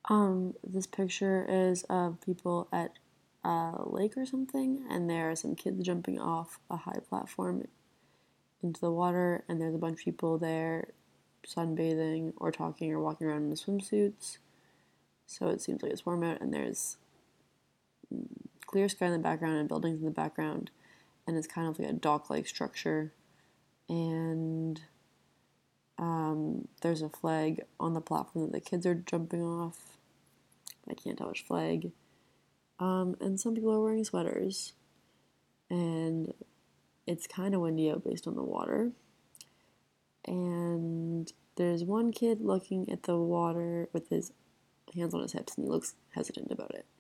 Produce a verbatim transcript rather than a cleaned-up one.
Um, this picture is of people at a lake or something, and there are some kids jumping off a high platform into the water, and there's a bunch of people there sunbathing or talking or walking around in swimsuits. So it seems like it's warm out, and there's clear sky in the background and buildings in the background, and it's kind of like a dock-like structure. And um, there's a flag on the platform that the kids are jumping off. I can't tell which flag. Um, and some people are wearing sweaters, and it's kind of windy out based on the water. And there's one kid looking at the water with his hands on his hips, and he looks hesitant about it.